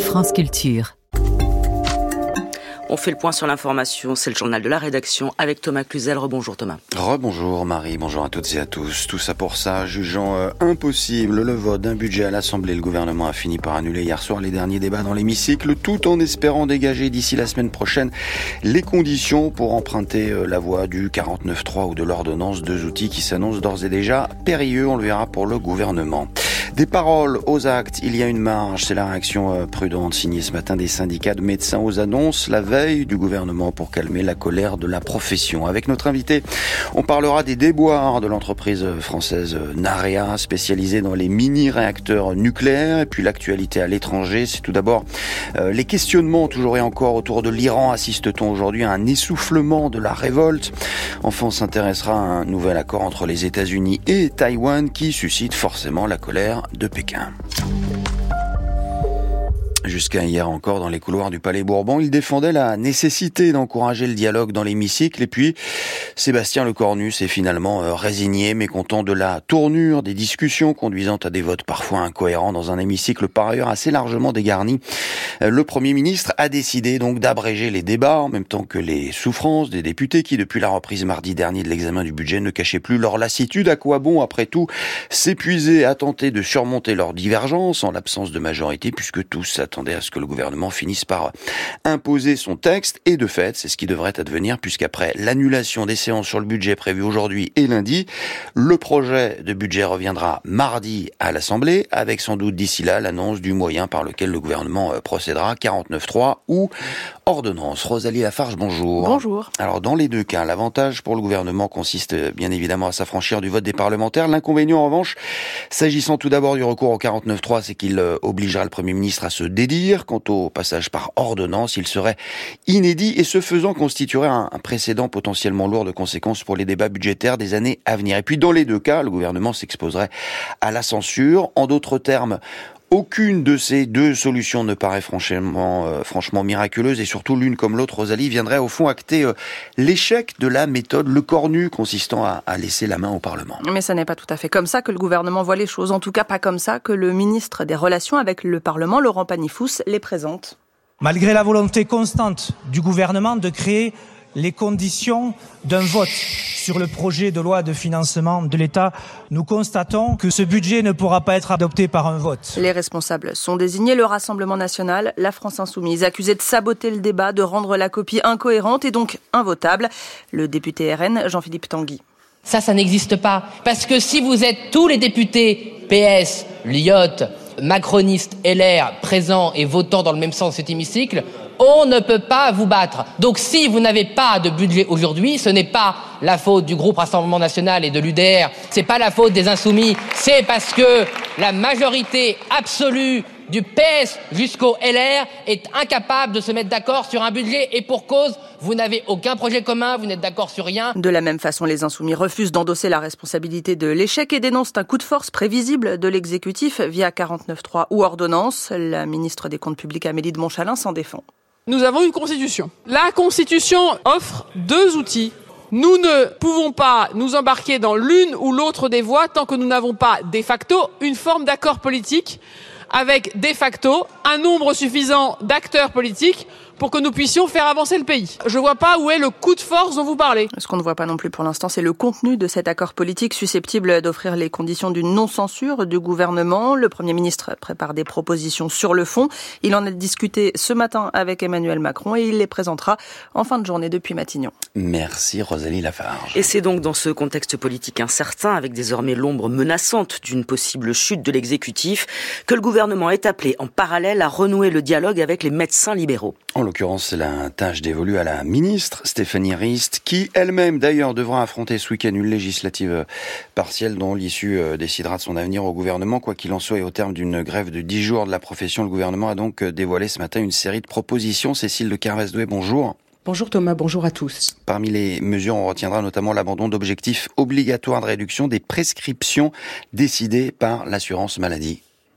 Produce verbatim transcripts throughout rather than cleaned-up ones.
France Culture. On fait le point sur l'information, c'est le journal de la rédaction avec Thomas Cluzel. Rebonjour Thomas. Rebonjour Marie, bonjour à toutes et à tous. Tout ça pour ça, jugeant euh, impossible le vote d'un budget à l'Assemblée, le gouvernement a fini par annuler hier soir les derniers débats dans l'hémicycle, tout en espérant dégager d'ici la semaine prochaine les conditions pour emprunter euh, la voie du quarante-neuf trois ou de l'ordonnance, deux outils qui s'annoncent d'ores et déjà périlleux, on le verra pour le gouvernement. Des paroles aux actes, il y a une marge, c'est la réaction prudente signée ce matin des syndicats de médecins aux annonces la veille du gouvernement pour calmer la colère de la profession. Avec notre invité, on parlera des déboires de l'entreprise française Narea, spécialisée dans les mini-réacteurs nucléaires, et puis l'actualité à l'étranger. C'est tout d'abord euh, les questionnements toujours et encore autour de l'Iran. Assiste-t-on aujourd'hui à un essoufflement de la révolte? Enfin, on s'intéressera à un nouvel accord entre les États-Unis et Taïwan qui suscite forcément la colère de Pékin. Jusqu'à hier encore, dans les couloirs du Palais Bourbon, il défendait la nécessité d'encourager le dialogue dans l'hémicycle. Et puis, Sébastien Lecornu s'est finalement euh, résigné, mécontent de la tournure des discussions conduisant à des votes parfois incohérents dans un hémicycle par ailleurs assez largement dégarni. Euh, le Premier ministre a décidé donc d'abréger les débats, en même temps que les souffrances des députés qui, depuis la reprise mardi dernier de l'examen du budget, ne cachaient plus leur lassitude. À quoi bon, après tout, s'épuiser à tenter de surmonter leurs divergences en l'absence de majorité, puisque tous s'attendaient à ce que le gouvernement finisse par imposer son texte, et de fait, c'est ce qui devrait advenir, puisqu'après l'annulation des séances sur le budget prévues aujourd'hui et lundi, le projet de budget reviendra mardi à l'Assemblée, avec sans doute d'ici là l'annonce du moyen par lequel le gouvernement procédera, quarante-neuf trois ou ordonnance. Rosalie Lafarge, bonjour. Bonjour. Alors dans les deux cas, l'avantage pour le gouvernement consiste bien évidemment à s'affranchir du vote des parlementaires. L'inconvénient en revanche, s'agissant tout d'abord du recours au quarante-neuf trois, c'est qu'il obligera le Premier ministre à se dédire. Quant au passage par ordonnance, il serait inédit et ce faisant constituerait un précédent potentiellement lourd de conséquences pour les débats budgétaires des années à venir. Et puis dans les deux cas, le gouvernement s'exposerait à la censure. En d'autres termes, aucune de ces deux solutions ne paraît franchement, euh, franchement miraculeuse, et surtout l'une comme l'autre, Rosalie, viendrait au fond acter euh, l'échec de la méthode Lecornu consistant à, à laisser la main au Parlement. Mais ça n'est pas tout à fait comme ça que le gouvernement voit les choses, en tout cas pas comme ça que le ministre des Relations avec le Parlement, Laurent Pagny-Fous, les présente. Malgré la volonté constante du gouvernement de créer les conditions d'un vote sur le projet de loi de financement de l'État, nous constatons que ce budget ne pourra pas être adopté par un vote. Les responsables sont désignés, le Rassemblement national, la France insoumise, accusés de saboter le débat, de rendre la copie incohérente et donc invotable. Le député R N, Jean-Philippe Tanguy. Ça, ça n'existe pas. Parce que si vous êtes tous les députés P S, Lyotte, macronistes, L R, présents et votant dans le même sens cet hémicycle, on ne peut pas vous battre. Donc si vous n'avez pas de budget aujourd'hui, ce n'est pas la faute du groupe Rassemblement National et de l'U D R, c'est pas la faute des Insoumis, c'est parce que la majorité absolue du P S jusqu'au L R est incapable de se mettre d'accord sur un budget, et pour cause, vous n'avez aucun projet commun, vous n'êtes d'accord sur rien. De la même façon, les Insoumis refusent d'endosser la responsabilité de l'échec et dénoncent un coup de force prévisible de l'exécutif via quarante-neuf trois ou ordonnance. La ministre des Comptes publics Amélie de Montchalin s'en défend. Nous avons une constitution. La constitution offre deux outils. Nous ne pouvons pas nous embarquer dans l'une ou l'autre des voies tant que nous n'avons pas de facto une forme d'accord politique avec de facto un nombre suffisant d'acteurs politiques pour que nous puissions faire avancer le pays. Je vois pas où est le coup de force dont vous parlez. Ce qu'on ne voit pas non plus pour l'instant, c'est le contenu de cet accord politique susceptible d'offrir les conditions d'une non-censure du gouvernement. Le Premier ministre prépare des propositions sur le fond. Il en a discuté ce matin avec Emmanuel Macron et il les présentera en fin de journée depuis Matignon. Merci Rosalie Lafarge. Et c'est donc dans ce contexte politique incertain, avec désormais l'ombre menaçante d'une possible chute de l'exécutif, que le gouvernement est appelé en parallèle à renouer le dialogue avec les médecins libéraux. En l'occurrence, c'est la tâche dévolue à la ministre Stéphanie Rist, qui elle-même d'ailleurs devra affronter ce week-end une législative partielle dont l'issue décidera de son avenir au gouvernement. Quoi qu'il en soit, et au terme d'une grève de dix jours de la profession, le gouvernement a donc dévoilé ce matin une série de propositions. Cécile de Kervès-Doué, bonjour. Bonjour Thomas, bonjour à tous. Parmi les mesures, on retiendra notamment l'abandon d'objectifs obligatoires de réduction des prescriptions décidées par l'assurance maladie.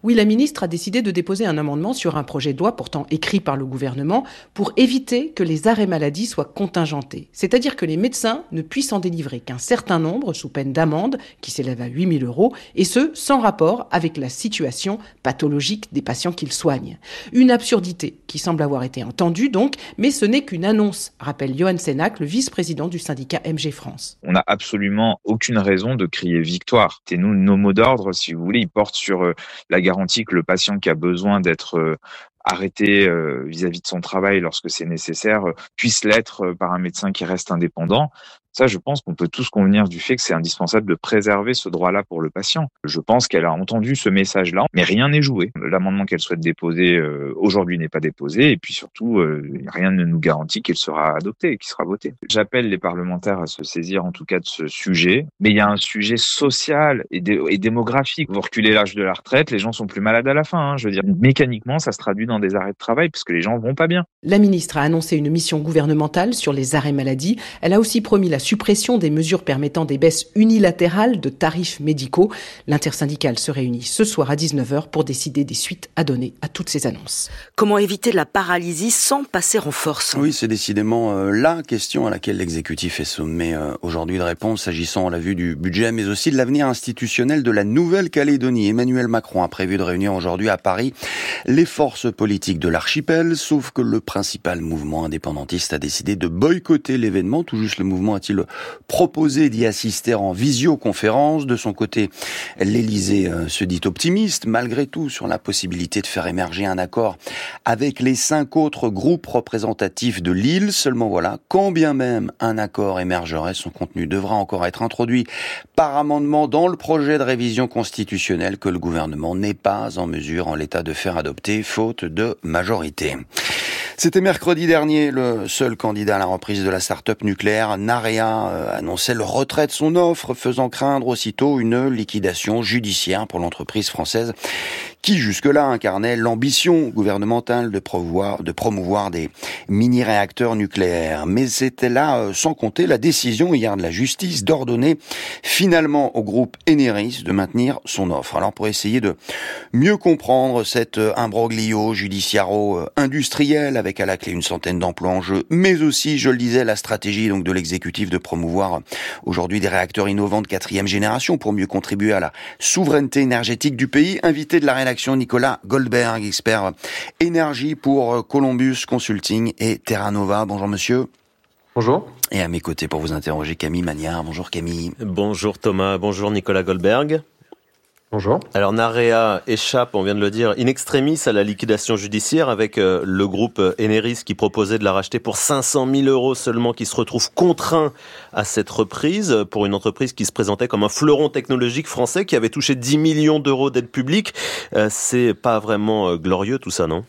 Oui, la ministre a décidé de déposer un amendement sur un projet de loi pourtant écrit par le gouvernement pour éviter que les arrêts maladie soient contingentés. C'est-à-dire que les médecins ne puissent en délivrer qu'un certain nombre sous peine d'amende qui s'élève à huit mille euros et ce, sans rapport avec la situation pathologique des patients qu'ils soignent. Une absurdité qui semble avoir été entendue donc, mais ce n'est qu'une annonce, rappelle Johan Sénac, le vice-président du syndicat M G France. On n'a absolument aucune raison de crier victoire. Et nous, nos mots d'ordre, si vous voulez, ils portent sur euh, la garantie que le patient qui a besoin d'être euh, arrêté euh, vis-à-vis de son travail lorsque c'est nécessaire euh, puisse l'être euh, par un médecin qui reste indépendant. Ça, je pense qu'on peut tous convenir du fait que c'est indispensable de préserver ce droit-là pour le patient. Je pense qu'elle a entendu ce message-là, mais rien n'est joué. L'amendement qu'elle souhaite déposer euh, aujourd'hui n'est pas déposé, et puis surtout, euh, rien ne nous garantit qu'il sera adopté et qu'il sera voté. J'appelle les parlementaires à se saisir en tout cas de ce sujet, mais il y a un sujet social et, dé- et démographique. Vous reculez l'âge de la retraite, les gens sont plus malades à la fin. Hein, je veux dire, mécaniquement, ça se traduit dans des arrêts de travail parce que les gens vont pas bien. La ministre a annoncé une mission gouvernementale sur les arrêts maladie. Elle a aussi promis la suppression des mesures permettant des baisses unilatérales de tarifs médicaux. L'intersyndicale se réunit ce soir à dix-neuf heures pour décider des suites à donner à toutes ces annonces. Comment éviter la paralysie sans passer en force ? Oui, c'est décidément euh, la question à laquelle l'exécutif est sommé euh, aujourd'hui de répondre, s'agissant, on l'a vu, du budget, mais aussi de l'avenir institutionnel de la Nouvelle-Calédonie. Emmanuel Macron a prévu de réunir aujourd'hui à Paris les forces politiques de l'archipel, sauf que le principal mouvement indépendantiste a décidé de boycotter l'événement. Tout juste, le mouvement a-t-il proposé d'y assister en visioconférence. De son côté, l'Élysée euh, se dit optimiste, malgré tout, sur la possibilité de faire émerger un accord avec les cinq autres groupes représentatifs de l'île. Seulement voilà, quand bien même un accord émergerait, son contenu devra encore être introduit par amendement dans le projet de révision constitutionnelle que le gouvernement n'est pas en mesure en l'état de faire adopter, faute de majorité. C'était mercredi dernier, le seul candidat à la reprise de la start-up nucléaire, Narea, euh, annonçait le retrait de son offre, faisant craindre aussitôt une liquidation judiciaire pour l'entreprise française qui jusque-là incarnait l'ambition gouvernementale de promouvoir, de promouvoir des mini-réacteurs nucléaires. Mais c'était là, euh, sans compter la décision hier de la justice d'ordonner finalement au groupe Eneris de maintenir son offre. Alors pour essayer de mieux comprendre cet imbroglio judiciaro-industriel avec à la clé une centaine d'emplois en jeu, mais aussi, je le disais, la stratégie donc de l'exécutif de promouvoir aujourd'hui des réacteurs innovants de quatrième génération pour mieux contribuer à la souveraineté énergétique du pays. Invité de la rédaction Nicolas Goldberg, expert énergie pour Columbus Consulting et Terra Nova. Bonjour monsieur. Bonjour. Et à mes côtés pour vous interroger, Camille Magnard. Bonjour Camille. Bonjour Thomas, bonjour Nicolas Goldberg. Bonjour. Alors Narea échappe, on vient de le dire, in extremis à la liquidation judiciaire avec euh, le groupe Eneris qui proposait de la racheter pour cinq cent mille euros seulement, qui se retrouve contraint à cette reprise pour une entreprise qui se présentait comme un fleuron technologique français qui avait touché dix millions d'euros d'aide publique. Euh, c'est pas vraiment euh, glorieux tout ça, non ?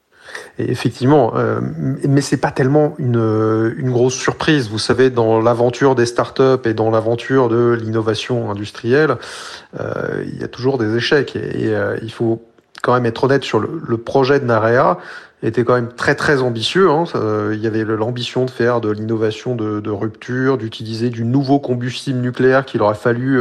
Et effectivement, euh, mais c'est pas tellement une, une grosse surprise. Vous savez, dans l'aventure des startups et dans l'aventure de l'innovation industrielle, euh, il y a toujours des échecs. Et, et euh, il faut quand même être honnête sur le, le projet de Narea. Était quand même très très ambitieux. Hein. Euh, il y avait l'ambition de faire de l'innovation de, de rupture, d'utiliser du nouveau combustible nucléaire qu'il aurait fallu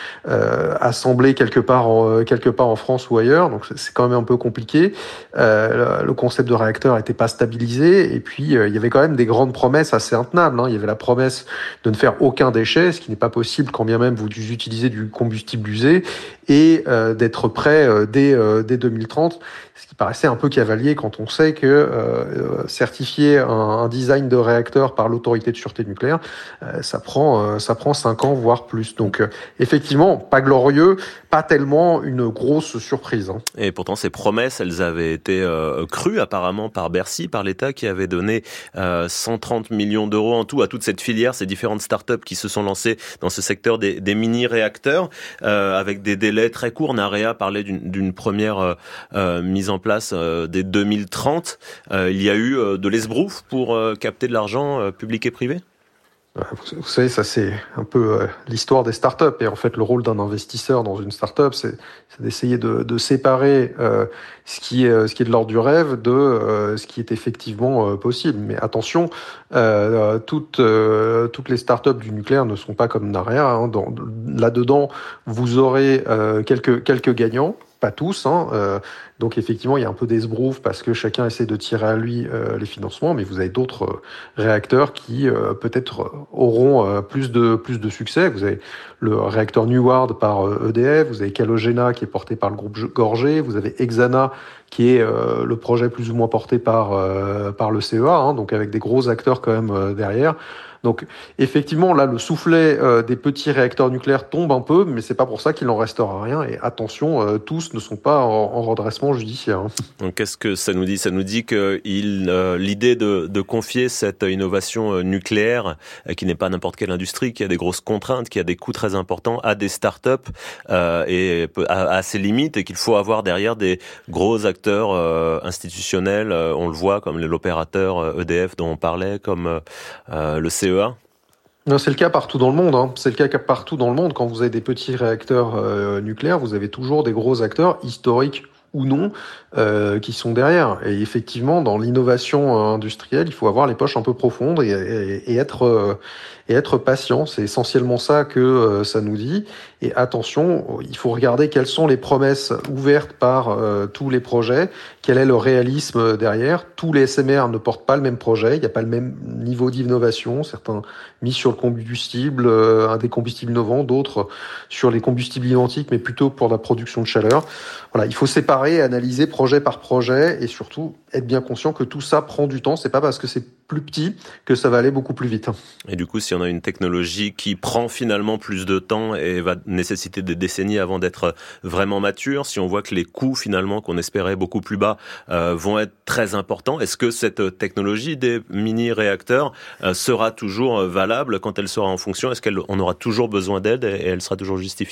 euh, assembler quelque part en, quelque part en France ou ailleurs. Donc c'est quand même un peu compliqué. Euh, le concept de réacteur n'était pas stabilisé. Et puis euh, il y avait quand même des grandes promesses assez intenables. Hein. Il y avait la promesse de ne faire aucun déchet, ce qui n'est pas possible quand bien même vous utilisez du combustible usé, et euh, d'être prêt euh, dès, euh, dès deux mille trente. Ce qui paraissait un peu cavalier quand on sait que euh, certifier un, un design de réacteur par l'autorité de sûreté nucléaire, euh, ça prend euh, ça prend cinq ans voire plus. Donc euh, effectivement, pas glorieux, pas tellement une grosse surprise. Hein. Et pourtant ces promesses, elles avaient été euh, crues apparemment par Bercy, par l'État qui avait donné euh, cent trente millions d'euros en tout à toute cette filière, ces différentes startups qui se sont lancées dans ce secteur des, des mini-réacteurs euh, avec des délais très courts. Narea parlait d'une, d'une première euh, euh, mise en place euh, dès deux mille trente. Euh, il y a eu euh, de l'esbrouf pour euh, capter de l'argent euh, public et privé ? Vous savez, ça c'est un peu euh, l'histoire des startups. Et en fait, le rôle d'un investisseur dans une startup, c'est, c'est d'essayer de, de séparer euh, ce qui est ce qui est de l'ordre du rêve de euh, ce qui est effectivement euh, possible. Mais attention, euh, toutes euh, toutes les startups du nucléaire ne sont pas comme Narea. Hein. Dans, là-dedans, vous aurez euh, quelques quelques gagnants. pas tous. Hein. Euh, donc effectivement, il y a un peu d'esbrouf parce que chacun essaie de tirer à lui euh, les financements, mais vous avez d'autres euh, réacteurs qui euh, peut-être auront euh, plus de plus de succès. Vous avez le réacteur Neward par euh, E D F, vous avez Calogena qui est porté par le groupe Gorgé, vous avez Hexana qui est euh, le projet plus ou moins porté par euh, par le C E A, hein, donc avec des gros acteurs quand même euh, derrière. Donc effectivement, là, le soufflet euh, des petits réacteurs nucléaires tombe un peu, mais c'est pas pour ça qu'il n'en restera rien. Et attention, euh, tous ne sont pas en, en redressement judiciaire. Hein. Donc, qu'est-ce que ça nous dit ? Ça nous dit que il, euh, l'idée de, de confier cette innovation euh, nucléaire, euh, qui n'est pas n'importe quelle industrie, qui a des grosses contraintes, qui a des coûts très importants, à des startups euh, et à, à ses limites, et qu'il faut avoir derrière des gros acteurs euh, institutionnels. Euh, on le voit comme l'opérateur euh, E D F dont on parlait, comme euh, le C E A. Non, c'est le cas partout dans le monde. Hein. C'est le cas partout dans le monde. Quand vous avez des petits réacteurs euh, nucléaires, vous avez toujours des gros acteurs, historiques ou non, euh, qui sont derrière. Et effectivement, dans l'innovation euh, industrielle, il faut avoir les poches un peu profondes et, et, et être euh, et être patient. C'est essentiellement ça que euh, ça nous dit. Et attention, il faut regarder quelles sont les promesses ouvertes par euh, tous les projets, quel est le réalisme derrière. Tous les S M R ne portent pas le même projet, il n'y a pas le même niveau d'innovation. Certains mis sur le combustible, euh, un des combustibles innovants, d'autres sur les combustibles identiques, mais plutôt pour la production de chaleur. Voilà, il faut séparer, analyser projet par projet et surtout être bien conscient que tout ça prend du temps. C'est pas parce que c'est plus petit que ça va aller beaucoup plus vite. Et du coup, si on a une technologie qui prend finalement plus de temps et va nécessiter des décennies avant d'être vraiment mature, si on voit que les coûts finalement qu'on espérait beaucoup plus bas euh, vont être très importants, est-ce que cette technologie des mini-réacteurs euh, sera toujours valable quand elle sera en fonction ? Est-ce qu'on aura toujours besoin d'aide et elle sera toujours justifiée ?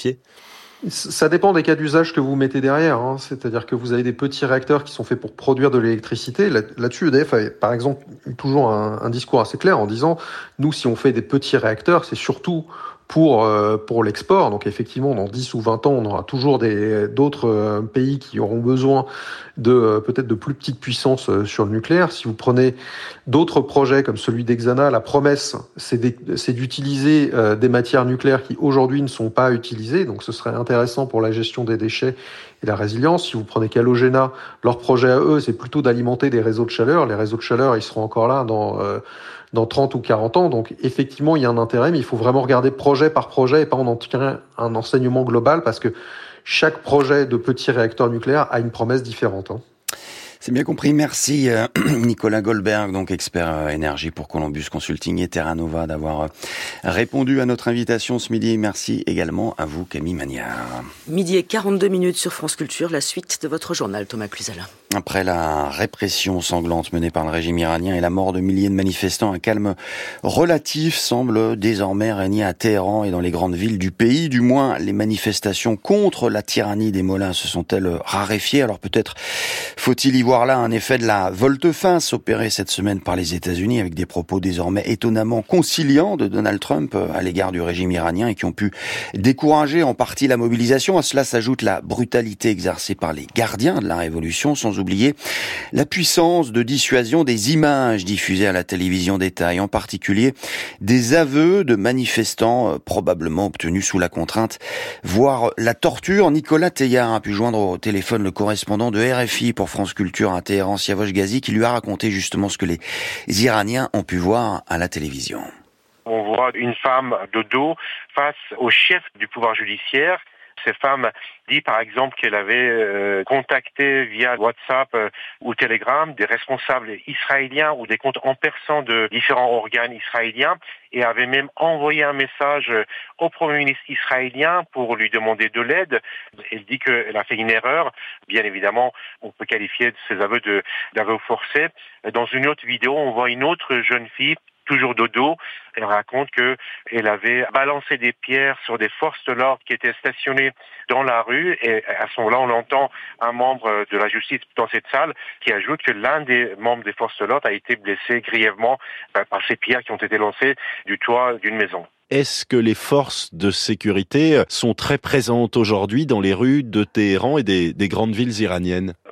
Ça dépend des cas d'usage que vous mettez derrière. Hein. C'est-à-dire que vous avez des petits réacteurs qui sont faits pour produire de l'électricité. Là, là-dessus, E D F a, par exemple, eu toujours un, un discours assez clair en disant « Nous, si on fait des petits réacteurs, c'est surtout pour euh, pour l'export. Donc effectivement, dans dix ou vingt ans, on aura toujours des d'autres euh, pays qui auront besoin de euh, peut-être de plus petites puissances euh, sur le nucléaire. Si vous prenez d'autres projets comme celui d'Hexana, la promesse, c'est, des, c'est d'utiliser euh, des matières nucléaires qui aujourd'hui ne sont pas utilisées. Donc ce serait intéressant pour la gestion des déchets et la résilience. Si vous prenez Calogena, leur projet à eux, c'est plutôt d'alimenter des réseaux de chaleur. Les réseaux de chaleur, ils seront encore là dans euh, dans trente ou quarante ans. Donc, effectivement, il y a un intérêt, mais il faut vraiment regarder projet par projet et pas en tirer un enseignement global parce que chaque projet de petit réacteur nucléaire a une promesse différente. Hein. C'est bien compris. Merci euh, Nicolas Goldberg, donc expert euh, énergie pour Columbus Consulting et Terra Nova, d'avoir euh, répondu à notre invitation ce midi. Merci également à vous, Camille Magnard. Midi et quarante-deux minutes sur France Culture, la suite de votre journal, Thomas Cluzel. Après la répression sanglante menée par le régime iranien et la mort de milliers de manifestants, un calme relatif semble désormais régner à Téhéran et dans les grandes villes du pays. Du moins, les manifestations contre la tyrannie des mollahs se sont-elles raréfiées. Alors peut-être faut-il y voir là un effet de la volte-face opérée cette semaine par les États-Unis avec des propos désormais étonnamment conciliants de Donald Trump à l'égard du régime iranien et qui ont pu décourager en partie la mobilisation. À cela s'ajoute la brutalité exercée par les gardiens de la révolution, sans oublier la puissance de dissuasion des images diffusées à la télévision d'État et en particulier des aveux de manifestants probablement obtenus sous la contrainte, voire la torture. Nicolas Teilhard a pu joindre au téléphone le correspondant de R F I pour France Culture à Téhéran, Siavosh Ghazi, qui lui a raconté justement ce que les Iraniens ont pu voir à la télévision. On voit une femme de dos face au chef du pouvoir judiciaire. Cette femme dit par exemple qu'elle avait euh, contacté via WhatsApp euh, ou Telegram des responsables israéliens ou des comptes en persan de différents organes israéliens et avait même envoyé un message au Premier ministre israélien pour lui demander de l'aide. Elle dit qu'elle a fait une erreur. Bien évidemment, on peut qualifier de ces aveux de, d'aveux forcés. Dans une autre vidéo, on voit une autre jeune fille toujours de dos, elle raconte que elle avait balancé des pierres sur des forces de l'ordre qui étaient stationnées dans la rue et à ce moment-là, on entend un membre de la justice dans cette salle qui ajoute que l'un des membres des forces de l'ordre a été blessé grièvement par ces pierres qui ont été lancées du toit d'une maison. Est-ce que les forces de sécurité sont très présentes aujourd'hui dans les rues de Téhéran et des, des grandes villes iraniennes ?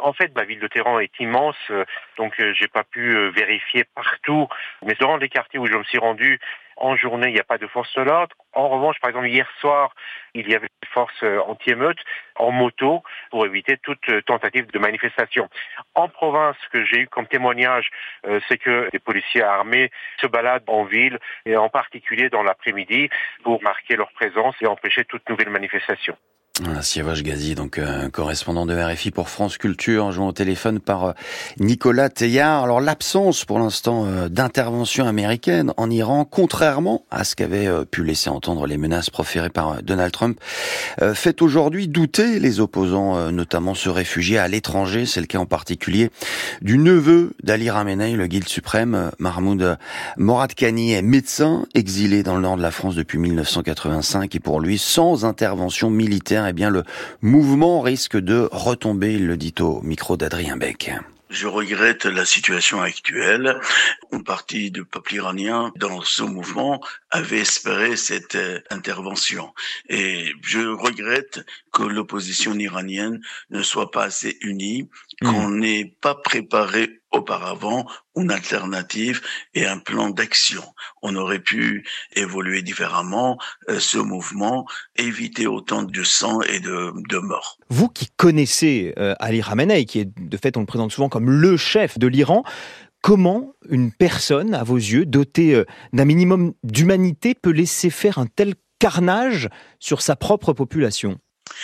En fait, la ville de Téhéran est immense, donc j'ai pas pu vérifier partout. Mais dans les quartiers où je me suis rendu, en journée, il n'y a pas de force de l'ordre. En revanche, par exemple, hier soir, il y avait des forces anti-émeutes en moto pour éviter toute tentative de manifestation. En province, ce que j'ai eu comme témoignage, euh, c'est que des policiers armés se baladent en ville, et en particulier dans l'après-midi, pour marquer leur présence et empêcher toute nouvelle manifestation. Voilà, Siavash Ghazi, donc euh, correspondant de R F I pour France Culture, joint au téléphone par euh, Nicolas Teillard. Alors l'absence pour l'instant euh, d'intervention américaine en Iran, contrairement à ce qu'avaient euh, pu laisser entendre les menaces proférées par euh, Donald Trump, euh, fait aujourd'hui douter les opposants, euh, notamment ceux réfugiés à l'étranger. C'est le cas en particulier du neveu d'Ali Khamenei, le guide suprême. euh, Mahmoud Moradkhani est médecin, exilé dans le nord de la France depuis mille neuf cent quatre-vingt-cinq, et pour lui, sans intervention militaire, eh bien, le mouvement risque de retomber, il le dit au micro d'Adrien Beck. Je regrette la situation actuelle. Une partie du peuple iranien dans ce mouvement avait espéré cette intervention. Et je regrette que l'opposition iranienne ne soit pas assez unie, mmh. qu'on n'ait pas préparé auparavant une alternative et un plan d'action. On aurait pu évoluer différemment euh, ce mouvement, éviter autant de sang et de, de morts. Vous qui connaissez euh, Ali Khamenei, qui est de fait on le présente souvent comme le chef de l'Iran, comment une personne, à vos yeux, dotée euh, d'un minimum d'humanité, peut laisser faire un tel carnage sur sa propre population ?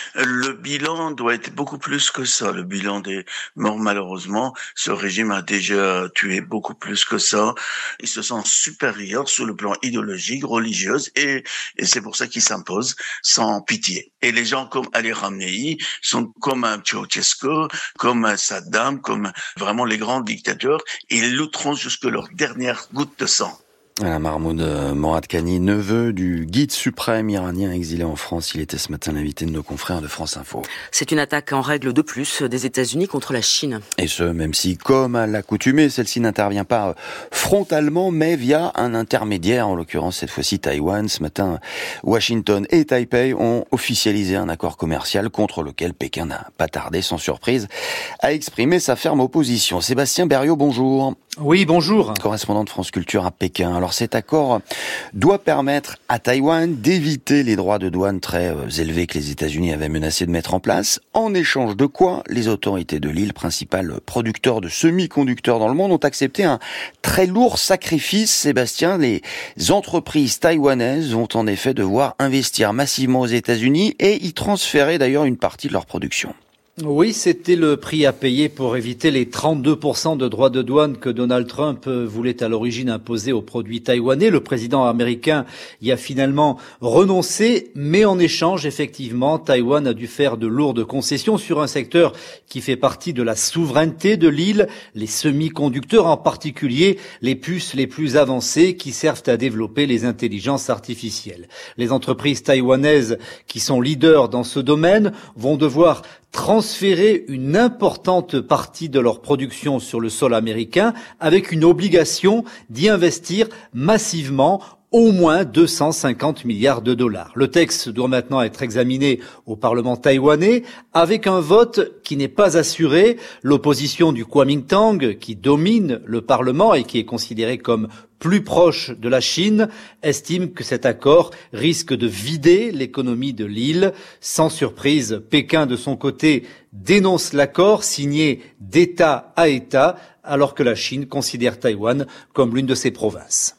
Le bilan doit être beaucoup plus que ça. Le bilan des morts, malheureusement, ce régime a déjà tué beaucoup plus que ça. Ils se sentent supérieurs sur le plan idéologique, religieux, et, et c'est pour ça qu'ils s'imposent sans pitié. Et les gens comme Ali Khamenei sont comme un Ceausescu, comme un Saddam, comme vraiment les grands dictateurs. Ils lutteront jusque leur dernière goutte de sang. Voilà, Mahmoud Moradkhani, neveu du guide suprême iranien exilé en France. Il était ce matin l'invité de nos confrères de France Info. C'est une attaque en règle de plus des États-Unis contre la Chine. Et ce, même si, comme à l'accoutumée, celle-ci n'intervient pas frontalement, mais via un intermédiaire, en l'occurrence cette fois-ci Taïwan. Ce matin, Washington et Taipei ont officialisé un accord commercial contre lequel Pékin n'a pas tardé, sans surprise, à exprimer sa ferme opposition. Sébastien Berriot, bonjour. Oui, bonjour. Correspondant de France Culture à Pékin. Alors cet accord doit permettre à Taïwan d'éviter les droits de douane très élevés que les États-Unis avaient menacé de mettre en place, en échange de quoi les autorités de l'île, principal producteur de semi-conducteurs dans le monde, ont accepté un très lourd sacrifice. Sébastien, les entreprises taïwanaises vont en effet devoir investir massivement aux États-Unis et y transférer d'ailleurs une partie de leur production. Oui, c'était le prix à payer pour éviter les trente-deux pour cent de droits de douane que Donald Trump voulait à l'origine imposer aux produits taïwanais. Le président américain y a finalement renoncé, mais en échange, effectivement, Taïwan a dû faire de lourdes concessions sur un secteur qui fait partie de la souveraineté de l'île, les semi-conducteurs, en particulier les puces les plus avancées qui servent à développer les intelligences artificielles. Les entreprises taïwanaises qui sont leaders dans ce domaine vont devoir transférer une importante partie de leur production sur le sol américain avec une obligation d'y investir massivement au moins deux cent cinquante milliards de dollars. Le texte doit maintenant être examiné au Parlement taïwanais avec un vote qui n'est pas assuré. L'opposition du Kuomintang, qui domine le Parlement et qui est considéré comme plus proche de la Chine, estime que cet accord risque de vider l'économie de l'île. Sans surprise, Pékin, de son côté, dénonce l'accord signé d'État à État, alors que la Chine considère Taïwan comme l'une de ses provinces.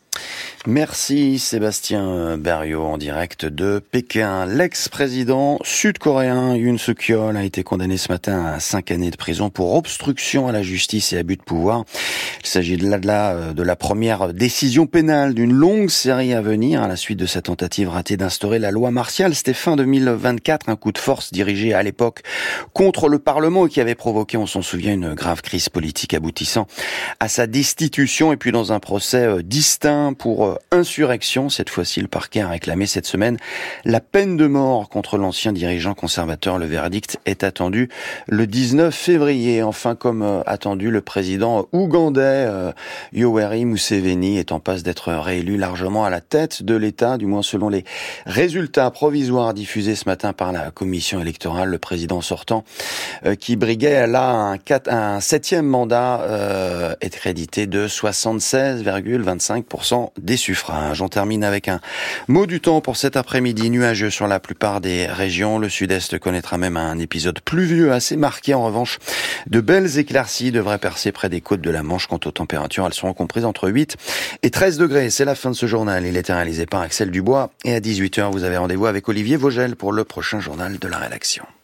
Merci Sébastien Berriot en direct de Pékin. L'ex-président sud-coréen Yoon Suk-yeol a été condamné ce matin à cinq années de prison pour obstruction à la justice et abus de pouvoir. Il s'agit de là de la, de la première décision pénale d'une longue série à venir à la suite de sa tentative ratée d'instaurer la loi martiale. C'était fin deux mille vingt-quatre, un coup de force dirigé à l'époque contre le Parlement et qui avait provoqué, on s'en souvient, une grave crise politique aboutissant à sa destitution. Et puis dans un procès distinct pour insurrection, cette fois-ci le parquet a réclamé cette semaine la peine de mort contre l'ancien dirigeant conservateur. Le verdict est attendu le dix-neuf février. Enfin, comme attendu, le président ougandais Rwandais euh, Yoweri Museveni est en passe d'être réélu largement à la tête de l'État, du moins selon les résultats provisoires diffusés ce matin par la commission électorale. Le président sortant, euh, qui briguait là un, quatre, un septième mandat, euh, est crédité de soixante-seize virgule vingt-cinq pour cent des suffrages. On termine avec un mot du temps pour cet après-midi, nuageux sur la plupart des régions. Le sud-est connaîtra même un épisode pluvieux assez marqué. En revanche, de belles éclaircies devraient percer près des côtes de la Manche. Quant aux températures, elles seront comprises entre huit et treize degrés. C'est la fin de ce journal. Il était réalisé par Axel Dubois. Et à dix-huit heures, vous avez rendez-vous avec Olivier Vogel pour le prochain journal de la rédaction.